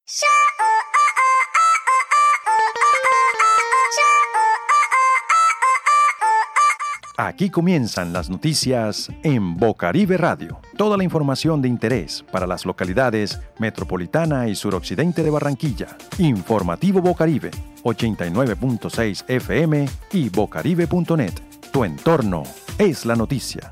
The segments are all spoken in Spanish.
Aquí comienzan las noticias en Bocaribe Radio. Toda la información de interés para las localidades metropolitana y suroccidente de Barranquilla. Informativo Bocaribe, 89.6 FM y bocaribe.net. Tu entorno es la noticia.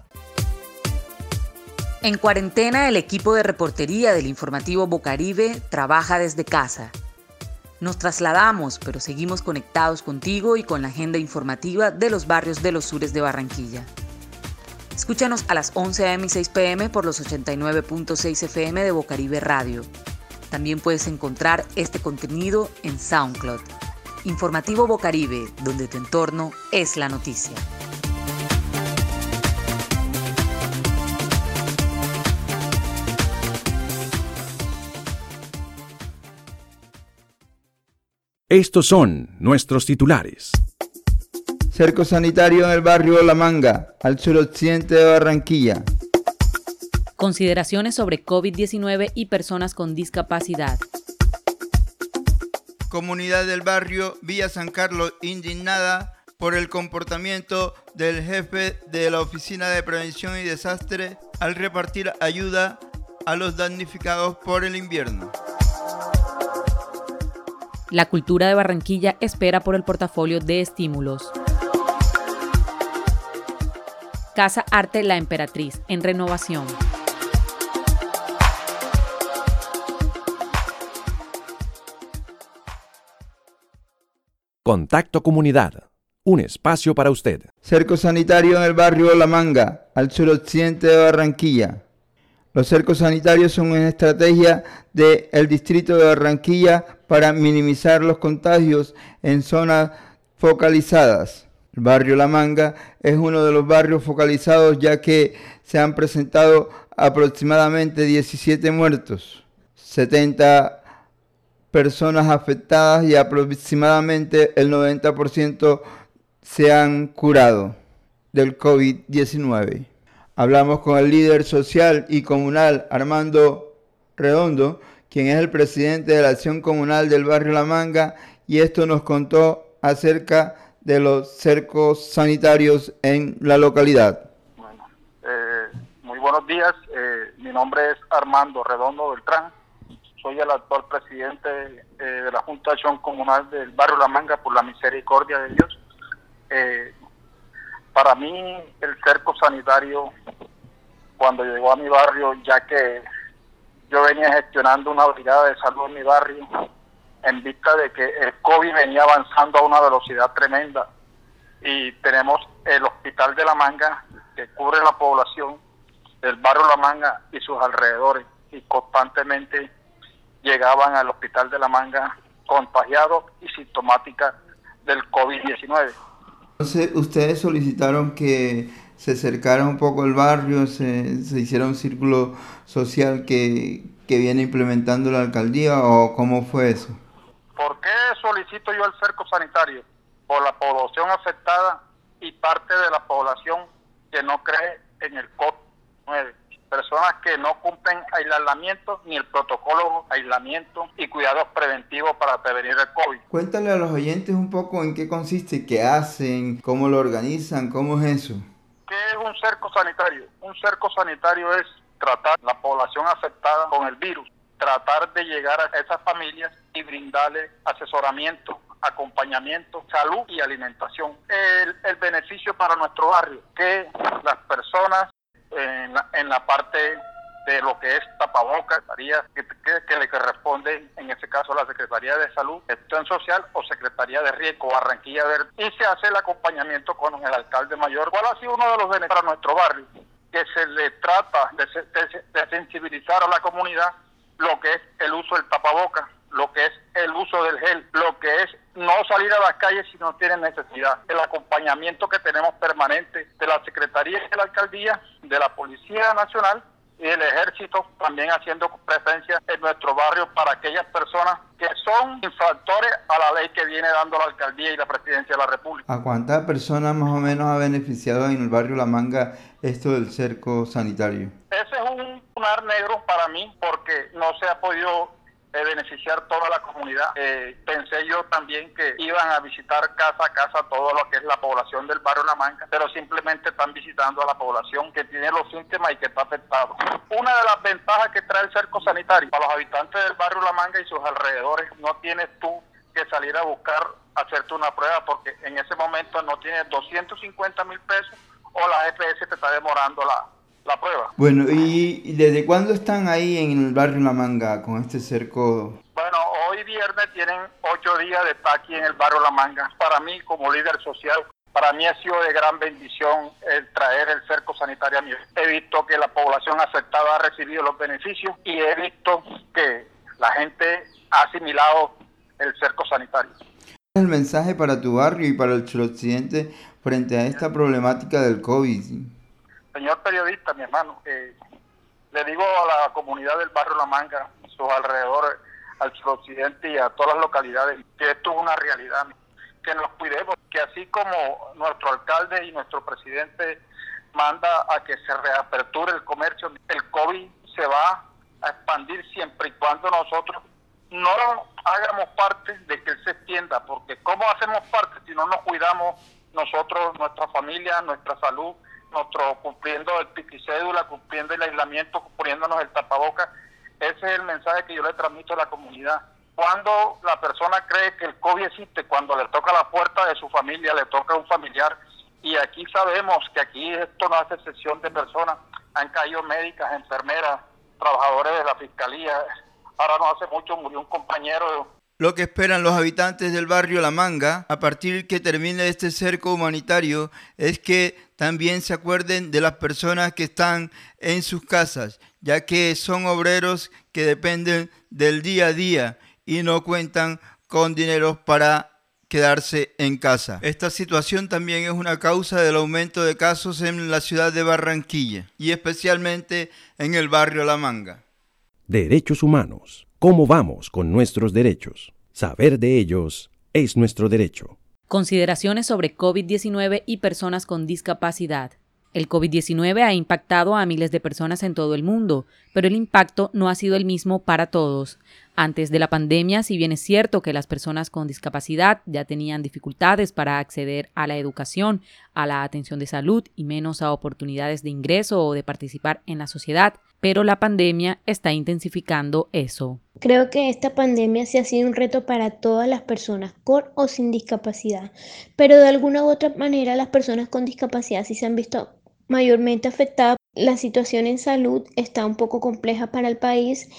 En cuarentena, el equipo de reportería del Informativo Bocaribe trabaja desde casa. Nos trasladamos, pero seguimos conectados contigo y con la agenda informativa de los barrios de los sures de Barranquilla. Escúchanos a las 11 a.m. y 6 p.m. por los 89.6 FM de Bocaribe Radio. También puedes encontrar este contenido en SoundCloud. Informativo Bocaribe, donde tu entorno es la noticia. Estos son nuestros titulares. Cerco sanitario en el barrio La Manga, al suroccidente de Barranquilla. Consideraciones sobre COVID-19 y personas con discapacidad. Comunidad del barrio Villa San Carlos indignada por el comportamiento del jefe de la Oficina de Prevención y Desastre al repartir ayuda a los damnificados por el invierno. La cultura de Barranquilla espera por el portafolio de estímulos. Casa Arte La Emperatriz, en renovación. Contacto Comunidad, un espacio para usted. Cerco sanitario en el barrio La Manga, al suroccidente de Barranquilla. Los cercos sanitarios son una estrategia del distrito de Barranquilla para minimizar los contagios en zonas focalizadas. El barrio La Manga es uno de los barrios focalizados ya que se han presentado aproximadamente 17 muertos, 70 personas afectadas y aproximadamente el 90% se han curado del COVID-19. Hablamos con el líder social y comunal Armando Redondo, quien es el presidente de la acción comunal del barrio La Manga, y esto nos contó acerca de los cercos sanitarios en la localidad. Bueno, muy buenos días, mi nombre es Armando Redondo Beltrán, soy el actual presidente de la Junta de Acción Comunal del barrio La Manga por la misericordia de Dios. Para mí el cerco sanitario, cuando llegó a mi barrio, ya que yo venía gestionando una brigada de salud en mi barrio, en vista de que el COVID venía avanzando a una velocidad tremenda, y tenemos el Hospital de La Manga, que cubre la población del barrio La Manga y sus alrededores, y constantemente llegaban al Hospital de La Manga contagiados y sintomáticas del COVID-19. Entonces, ustedes solicitaron que se acercara un poco el barrio, se hiciera un círculo social que viene implementando la alcaldía, ¿o cómo fue eso? ¿Por qué solicito yo el cerco sanitario? Por la población afectada y parte de la población que no cree en el COVID-19. Personas que no cumplen aislamiento ni el protocolo de aislamiento y cuidados preventivos para prevenir el COVID. Cuéntale a los oyentes un poco en qué consiste, qué hacen, cómo lo organizan, cómo es eso. ¿Qué es un cerco sanitario? Un cerco sanitario es tratar la población afectada con el virus, tratar de llegar a esas familias y brindarles asesoramiento, acompañamiento, salud y alimentación. El beneficio para nuestro barrio, que las personas en la parte de lo que es tapabocas, que le corresponde en este caso a la Secretaría de Salud, Gestión Social o Secretaría de Riesgo, Barranquilla Verde, y se hace el acompañamiento con el alcalde mayor. ¿Cuál ha sido uno de los beneficios para nuestro barrio? Que se le trata de sensibilizar a la comunidad lo que es el uso del tapabocas, lo que es el uso del gel, lo que es no salir a las calles si no tienen necesidad, el acompañamiento que tenemos permanente de la Secretaría de la Alcaldía, de la Policía Nacional y el Ejército, también haciendo presencia en nuestro barrio para aquellas personas que son infractores a la ley que viene dando la Alcaldía y la Presidencia de la República. ¿A cuántas personas más o menos ha beneficiado en el barrio La Manga esto del cerco sanitario? Ese es un lunar negro para mí porque no se ha podido beneficiar toda la comunidad. Pensé yo también que iban a visitar casa a casa todo lo que es la población del barrio La Manga, pero simplemente están visitando a la población que tiene los síntomas y que está afectado. Una de las ventajas que trae el cerco sanitario para los habitantes del barrio La Manga y sus alrededores, no tienes tú que salir a buscar hacerte una prueba, porque en ese momento no tienes 250.000 pesos o la GPS te está demorando la prueba. Bueno, ¿y desde cuándo están ahí en el barrio La Manga con este cerco? Bueno, hoy viernes tienen 8 días de estar aquí en el barrio La Manga. Para mí, como líder social, para mí ha sido de gran bendición el traer el cerco sanitario a mí. He visto que la población afectada ha recibido los beneficios y he visto que la gente ha asimilado el cerco sanitario. ¿Cuál es el mensaje para tu barrio y para el suroccidente frente a esta problemática del COVID? Señor periodista, mi hermano, le digo a la comunidad del barrio La Manga, sus alrededores, al suroccidente y a todas las localidades, que esto es una realidad, que nos cuidemos, que así como nuestro alcalde y nuestro presidente manda a que se reaperture el comercio, el COVID se va a expandir siempre y cuando nosotros no hagamos parte de que él se extienda, porque ¿cómo hacemos parte si no nos cuidamos nosotros, nuestra familia, nuestra salud, cumpliendo el piquicédula, cumpliendo el aislamiento, poniéndonos el tapaboca? Ese es el mensaje que yo le transmito a la comunidad. Cuando la persona cree que el COVID existe, cuando le toca la puerta de su familia, le toca a un familiar, y aquí sabemos que aquí esto no hace excepción de personas, han caído médicas, enfermeras, trabajadores de la fiscalía. Ahora no hace mucho murió un compañero. Lo que esperan los habitantes del barrio La Manga, a partir que termine este cerco humanitario, es que también se acuerden de las personas que están en sus casas, ya que son obreros que dependen del día a día y no cuentan con dinero para quedarse en casa. Esta situación también es una causa del aumento de casos en la ciudad de Barranquilla y especialmente en el barrio La Manga. Derechos humanos. ¿Cómo vamos con nuestros derechos? Saber de ellos es nuestro derecho. Consideraciones sobre COVID-19 y personas con discapacidad. El COVID-19 ha impactado a miles de personas en todo el mundo, pero el impacto no ha sido el mismo para todos. Antes de la pandemia, si bien es cierto que las personas con discapacidad ya tenían dificultades para acceder a la educación, a la atención de salud y menos a oportunidades de ingreso o de participar en la sociedad, pero la pandemia está intensificando eso. Creo que esta pandemia sí ha sido un reto para todas las personas con o sin discapacidad, pero de alguna u otra manera las personas con discapacidad sí se han visto mayormente afectadas. La situación en salud está un poco compleja para el país,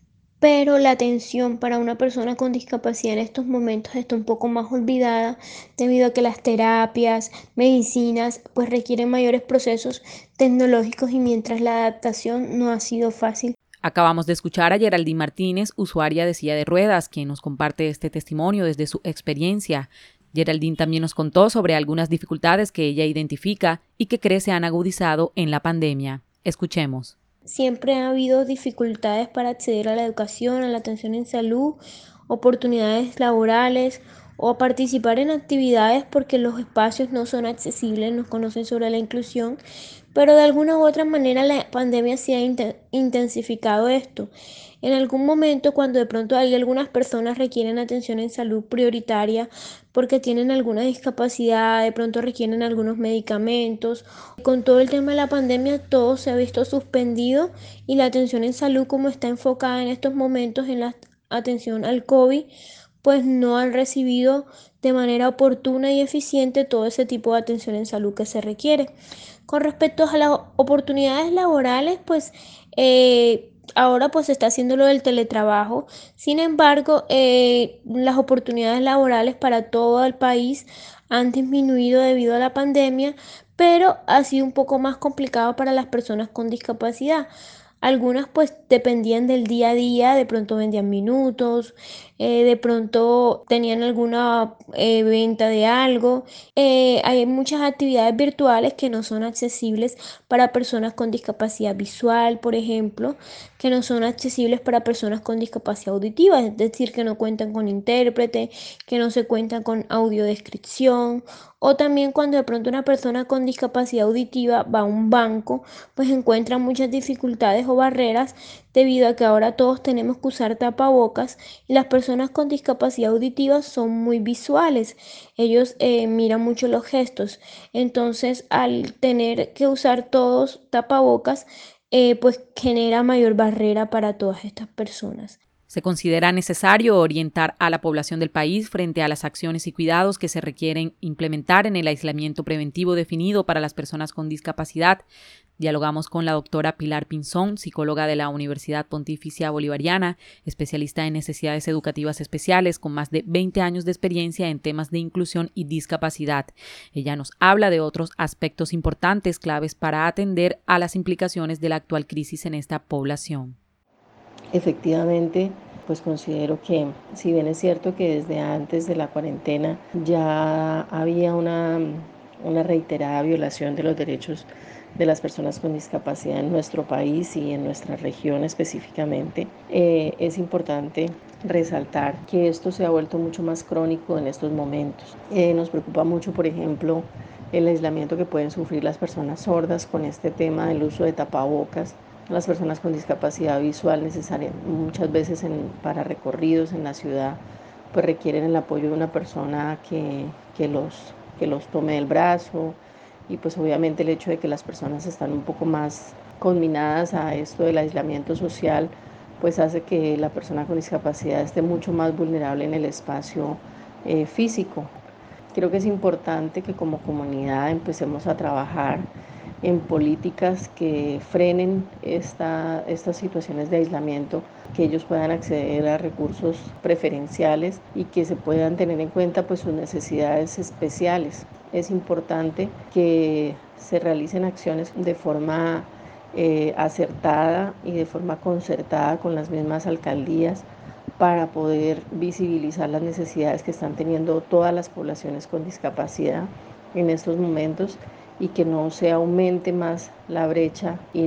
pero la atención para una persona con discapacidad en estos momentos está un poco más olvidada debido a que las terapias, medicinas, pues requieren mayores procesos tecnológicos y mientras la adaptación no ha sido fácil. Acabamos de escuchar a Geraldine Martínez, usuaria de silla de ruedas, quien nos comparte este testimonio desde su experiencia. Geraldine también nos contó sobre algunas dificultades que ella identifica y que cree se han agudizado en la pandemia. Escuchemos. Siempre ha habido dificultades para acceder a la educación, a la atención en salud, oportunidades laborales o participar en actividades porque los espacios no son accesibles, nos conocen sobre la inclusión, pero de alguna u otra manera la pandemia sí ha intensificado esto. En algún momento, cuando de pronto hay algunas personas requieren atención en salud prioritaria porque tienen alguna discapacidad, de pronto requieren algunos medicamentos. Con todo el tema de la pandemia, todo se ha visto suspendido y la atención en salud, como está enfocada en estos momentos en la atención al COVID, pues no han recibido de manera oportuna y eficiente todo ese tipo de atención en salud que se requiere. Con respecto a las oportunidades laborales, pues ahora pues se está haciendo lo del teletrabajo. Sin embargo, las oportunidades laborales para todo el país han disminuido debido a la pandemia, pero ha sido un poco más complicado para las personas con discapacidad. Algunas pues dependían del día a día, de pronto vendían minutos, de pronto tenían alguna venta de algo. Hay muchas actividades virtuales que no son accesibles para personas con discapacidad visual, por ejemplo, que no son accesibles para personas con discapacidad auditiva, es decir, que no cuentan con intérprete, que no se cuentan con audiodescripción O también cuando de pronto una persona con discapacidad auditiva va a un banco, pues encuentra muchas dificultades o barreras debido a que ahora todos tenemos que usar tapabocas y las personas con discapacidad auditiva son muy visuales. Ellos miran mucho los gestos. Entonces, al tener que usar todos tapabocas, pues genera mayor barrera para todas estas personas. Se considera necesario orientar a la población del país frente a las acciones y cuidados que se requieren implementar en el aislamiento preventivo definido para las personas con discapacidad. Dialogamos con la doctora Pilar Pinzón, psicóloga de la Universidad Pontificia Bolivariana, especialista en necesidades educativas especiales, con más de 20 años de experiencia en temas de inclusión y discapacidad. Ella nos habla de otros aspectos importantes, claves para atender a las implicaciones de la actual crisis en esta población. Efectivamente, pues considero que si bien es cierto que desde antes de la cuarentena ya había una reiterada violación de los derechos de las personas con discapacidad en nuestro país y en nuestra región específicamente, es importante resaltar que esto se ha vuelto mucho más crónico en estos momentos. Nos preocupa mucho, por ejemplo, el aislamiento que pueden sufrir las personas sordas con este tema del uso de tapabocas. Las personas con discapacidad visual muchas veces para recorridos en la ciudad pues requieren el apoyo de una persona que los tome del brazo, y pues obviamente el hecho de que las personas están un poco más conminadas a esto del aislamiento social pues hace que la persona con discapacidad esté mucho más vulnerable en el espacio físico. Creo que es importante que como comunidad empecemos a trabajar en políticas que frenen estas situaciones de aislamiento, que ellos puedan acceder a recursos preferenciales y que se puedan tener en cuenta pues sus necesidades especiales. Es importante que se realicen acciones de forma acertada y de forma concertada con las mismas alcaldías para poder visibilizar las necesidades que están teniendo todas las poblaciones con discapacidad en estos momentos, y que no se aumente más la brecha y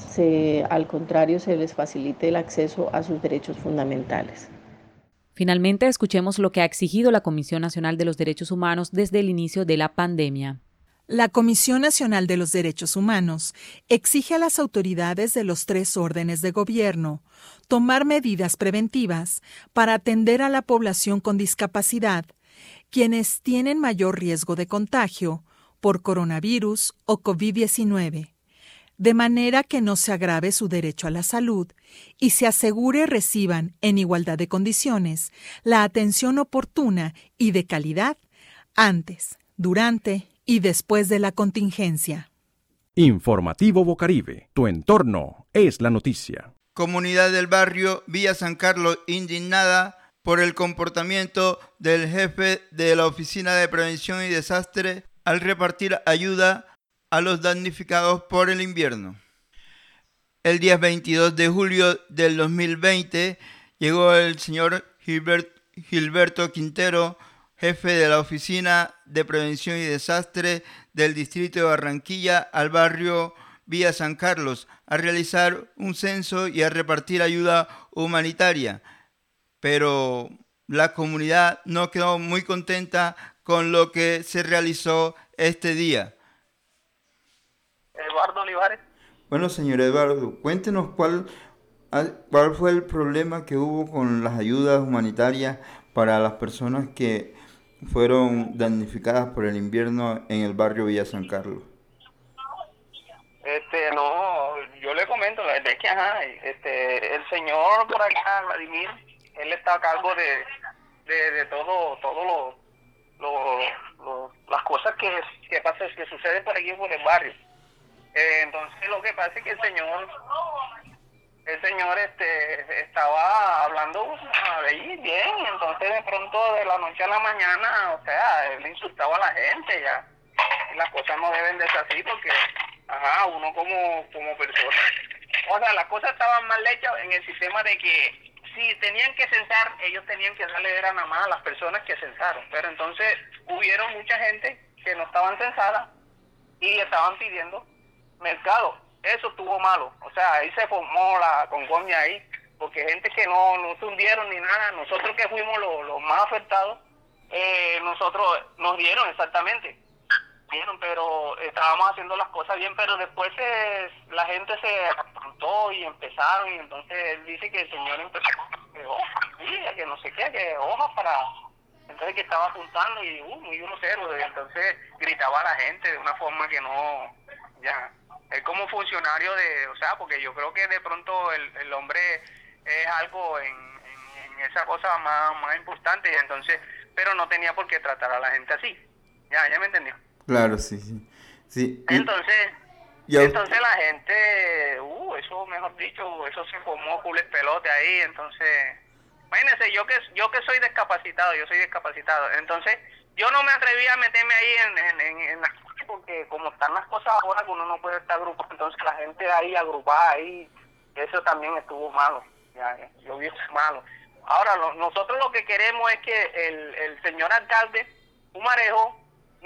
al contrario se les facilite el acceso a sus derechos fundamentales. Finalmente, escuchemos lo que ha exigido la Comisión Nacional de los Derechos Humanos desde el inicio de la pandemia. La Comisión Nacional de los Derechos Humanos exige a las autoridades de los 3 órdenes de gobierno tomar medidas preventivas para atender a la población con discapacidad, quienes tienen mayor riesgo de contagio por coronavirus o COVID-19, de manera que no se agrave su derecho a la salud y se asegure reciban en igualdad de condiciones la atención oportuna y de calidad antes, durante y después de la contingencia. Informativo Bocaribe, tu entorno es la noticia. Comunidad del barrio Villa San Carlos indignada por el comportamiento del jefe de la Oficina de Prevención y Desastre al repartir ayuda a los damnificados por el invierno. El día 22 de julio del 2020 llegó el señor Gilberto Quintero, jefe de la Oficina de Prevención y Desastre del Distrito de Barranquilla, al barrio Villa San Carlos a realizar un censo y a repartir ayuda humanitaria. Pero la comunidad no quedó muy contenta con lo que se realizó este día. Eduardo Olivares. Bueno, señor Eduardo, cuéntenos cuál fue el problema que hubo con las ayudas humanitarias para las personas que fueron damnificadas por el invierno en el barrio Villa San Carlos. No, yo le comento, la verdad es que el señor por acá, Vladimir, él está a cargo de todo las cosas que suceden por aquí por el barrio. Entonces lo que pasa es que el señor estaba hablando ahí bien, entonces de pronto de la noche a la mañana, o sea, él insultaba a la gente ya, y las cosas no deben de ser así porque uno como persona, o sea, las cosas estaban mal hechas en el sistema de que si tenían que censar, ellos tenían que darle era nada más a las personas que censaron, pero entonces hubieron mucha gente que no estaban censadas y estaban pidiendo mercado. Eso estuvo malo, o sea, ahí se formó la congoña ahí, porque gente que no se hundieron ni nada, nosotros que fuimos los más afectados, nosotros nos dieron exactamente, Bien, pero estábamos haciendo las cosas bien, pero después la gente se apuntó y empezaron, y entonces él dice que el señor empezó que hojas, que no sé qué, que hojas para... Entonces que estaba apuntando y muy grosero, y entonces gritaba a la gente de una forma que no... ya es como funcionario o sea, porque yo creo que de pronto el hombre es algo en esa cosa más importante, y entonces, pero no tenía por qué tratar a la gente así. Ya me entendió. Claro, sí. Entonces la gente, eso, mejor dicho, eso se formó culo el pelote ahí. Entonces, imagínense, yo que soy discapacitado, entonces yo no me atreví a meterme ahí en la cosa, porque como están las cosas ahora, que uno no puede estar agrupado, entonces la gente ahí agrupada ahí, eso también estuvo malo, yo vi eso malo. Ahora, nosotros lo que queremos es que el señor alcalde Pumarejo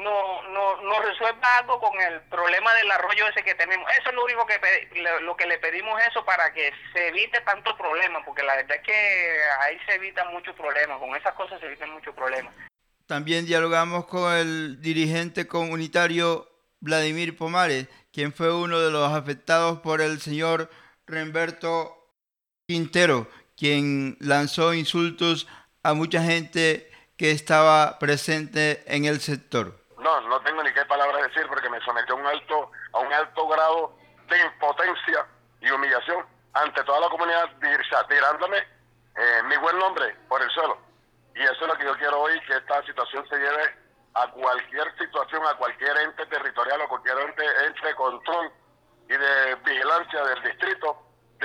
no resuelva algo con el problema del arroyo ese que tenemos. Eso es lo único lo que le pedimos, eso, para que se evite tanto problema, porque la verdad es que ahí se evitan muchos problemas, con esas cosas se evitan muchos problemas. También dialogamos con el dirigente comunitario Vladimir Pomares, quien fue uno de los afectados por el señor Remberto Quintero, quien lanzó insultos a mucha gente que estaba presente en el sector. No tengo ni qué palabras decir, porque me sometió a un alto grado de impotencia y humillación ante toda la comunidad, tirándome mi buen nombre por el suelo. Y eso es lo que yo quiero hoy, que esta situación se lleve a cualquier situación, a cualquier ente territorial o cualquier ente de control y de vigilancia del distrito,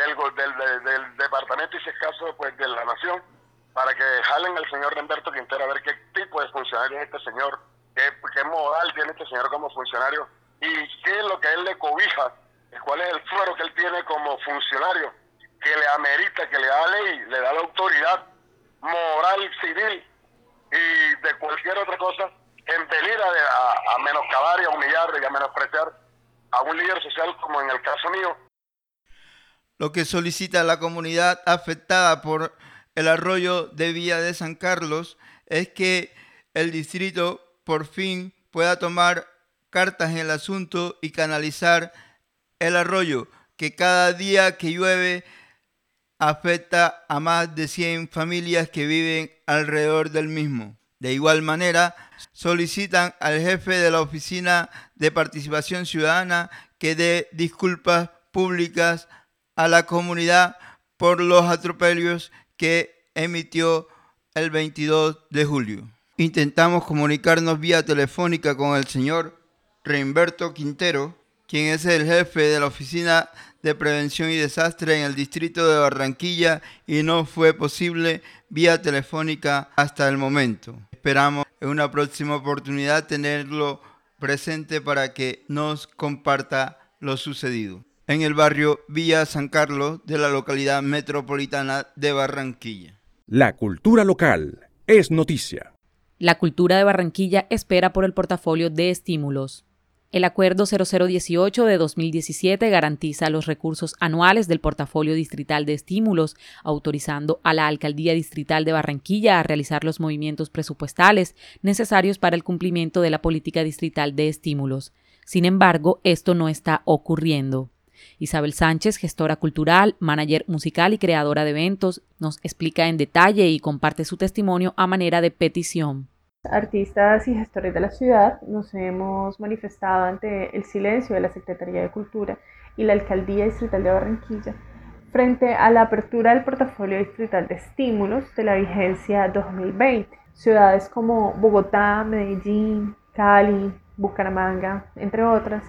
del departamento, y si es caso, pues de la nación, para que jalen al señor Remberto Quintero a ver qué tipo de funcionario es este señor, qué moral tiene este señor como funcionario, y qué es lo que a él le cobija, cuál es el fuero que él tiene como funcionario, que le amerita, que le da ley, le da la autoridad moral, civil y de cualquier otra cosa, en venir a menoscabar y a humillar y a menospreciar a un líder social como en el caso mío. Lo que solicita la comunidad afectada por el arroyo de Villa de San Carlos es que el distrito por fin pueda tomar cartas en el asunto y canalizar el arroyo, que cada día que llueve afecta a más de 100 familias que viven alrededor del mismo. De igual manera, solicitan al jefe de la Oficina de Participación Ciudadana que dé disculpas públicas a la comunidad por los atropellos que emitió el 22 de julio. Intentamos comunicarnos vía telefónica con el señor Remberto Quintero, quien es el jefe de la Oficina de Prevención y Desastre en el distrito de Barranquilla, y no fue posible vía telefónica hasta el momento. Esperamos en una próxima oportunidad tenerlo presente para que nos comparta lo sucedido en el barrio Villa San Carlos de la localidad metropolitana de Barranquilla. La cultura local es noticia. La cultura de Barranquilla espera por el portafolio de estímulos. El Acuerdo 0018 de 2017 garantiza los recursos anuales del portafolio distrital de estímulos, autorizando a la Alcaldía Distrital de Barranquilla a realizar los movimientos presupuestales necesarios para el cumplimiento de la política distrital de estímulos. Sin embargo, esto no está ocurriendo. Isabel Sánchez, gestora cultural, manager musical y creadora de eventos, nos explica en detalle y comparte su testimonio a manera de petición. Artistas y gestores de la ciudad nos hemos manifestado ante el silencio de la Secretaría de Cultura y la Alcaldía Distrital de Barranquilla frente a la apertura del portafolio distrital de estímulos de la vigencia 2020. Ciudades como Bogotá, Medellín, Cali, Bucaramanga, entre otras,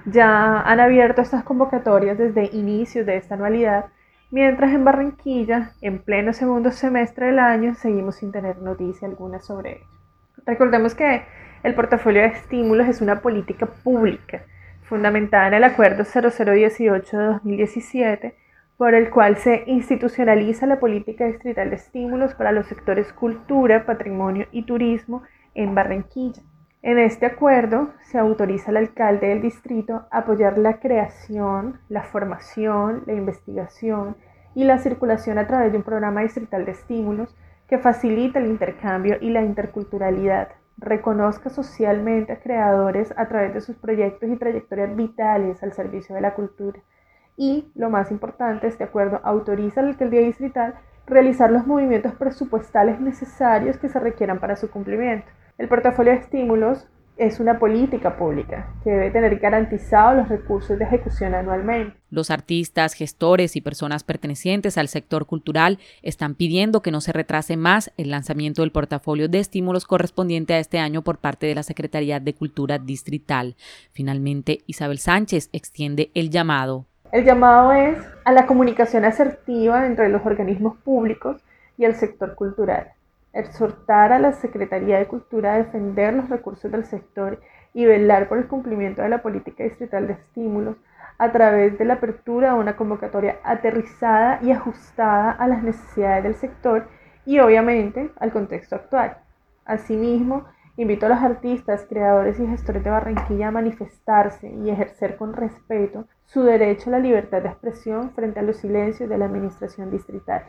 ya han abierto estas convocatorias desde inicios de esta anualidad, mientras en Barranquilla, en pleno segundo semestre del año, seguimos sin tener noticia alguna sobre ello. Recordemos que el portafolio de estímulos es una política pública fundamentada en el Acuerdo 0018 de 2017, por el cual se institucionaliza la política distrital de estímulos para los sectores cultura, patrimonio y turismo en Barranquilla. En este acuerdo se autoriza al alcalde del distrito a apoyar la creación, la formación, la investigación y la circulación a través de un programa distrital de estímulos que facilita el intercambio y la interculturalidad reconozca socialmente a creadores a través de sus proyectos y trayectorias vitales al servicio de la cultura. Y, lo más importante, este acuerdo autoriza a la Alcaldía Distrital realizar los movimientos presupuestales necesarios que se requieran para su cumplimiento. El portafolio de estímulos es una política pública que debe tener garantizados los recursos de ejecución anualmente. Los artistas, gestores y personas pertenecientes al sector cultural están pidiendo que no se retrase más el lanzamiento del portafolio de estímulos correspondiente a este año por parte de la Secretaría de Cultura Distrital. Finalmente, Isabel Sánchez extiende el llamado. El llamado es a la comunicación asertiva entre los organismos públicos y el sector cultural. Exhortar a la Secretaría de Cultura a defender los recursos del sector y velar por el cumplimiento de la política distrital de estímulos a través de la apertura de una convocatoria aterrizada y ajustada a las necesidades del sector y obviamente al contexto actual. Asimismo, invito a los artistas, creadores y gestores de Barranquilla a manifestarse y ejercer con respeto su derecho a la libertad de expresión frente a los silencios de la administración distrital.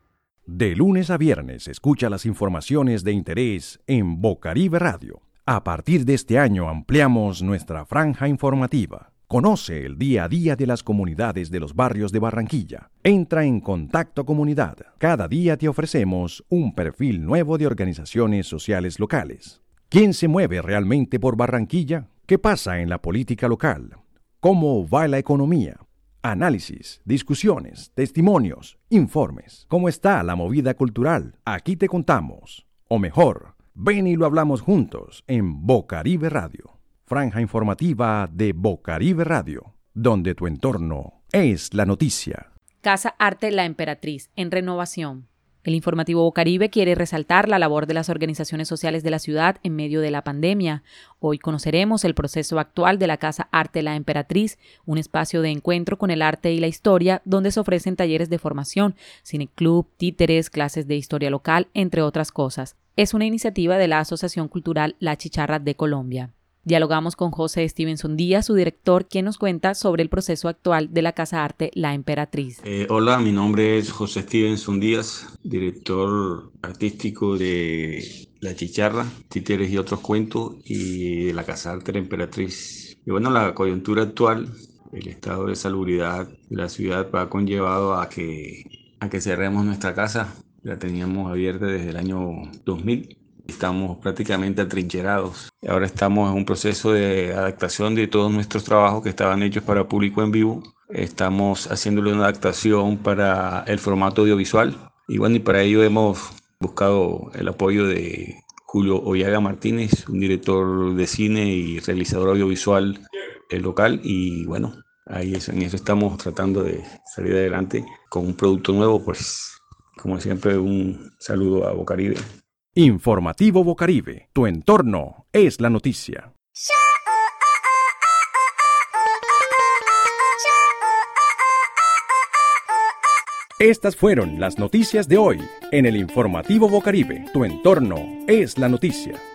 De lunes a viernes escucha las informaciones de interés en Bocaribe Radio. A partir de este año ampliamos nuestra franja informativa. Conoce el día a día de las comunidades de los barrios de Barranquilla. Entra en Contacto Comunidad. Cada día te ofrecemos un perfil nuevo de organizaciones sociales locales. ¿Quién se mueve realmente por Barranquilla? ¿Qué pasa en la política local? ¿Cómo va la economía? Análisis, discusiones, testimonios, informes. ¿Cómo está la movida cultural? Aquí te contamos. O mejor, ven y lo hablamos juntos en Bocaribe Radio. Franja informativa de Bocaribe Radio, donde tu entorno es la noticia. Casa Arte La Emperatriz, en renovación. El informativo Bocaribe quiere resaltar la labor de las organizaciones sociales de la ciudad en medio de la pandemia. Hoy conoceremos el proceso actual de la Casa Arte La Emperatriz, un espacio de encuentro con el arte y la historia donde se ofrecen talleres de formación, cineclub, títeres, clases de historia local, entre otras cosas. Es una iniciativa de la Asociación Cultural La Chicharra de Colombia. Dialogamos con José Stevenson Díaz, su director, quien nos cuenta sobre el proceso actual de la Casa Arte La Emperatriz. Hola, mi nombre es José Stevenson Díaz, director artístico de La Chicharra, títeres y otros cuentos, y de la Casa Arte La Emperatriz. Y bueno, la coyuntura actual, el estado de salubridad de la ciudad ha conllevado a que cerremos nuestra casa. La teníamos abierta desde el año 2000. Estamos prácticamente atrincherados. Ahora estamos en un proceso de adaptación de todos nuestros trabajos que estaban hechos para público en vivo. Estamos haciéndole una adaptación para el formato audiovisual. Y bueno, y para ello hemos buscado el apoyo de Julio Ollaga Martínez, un director de cine y realizador audiovisual local. Y bueno, en eso estamos tratando de salir adelante con un producto nuevo. Pues, como siempre, un saludo a Bocaribe. Informativo Bocaribe, tu entorno es la noticia. Estas fueron las noticias de hoy en el Informativo Bocaribe, tu entorno es la noticia.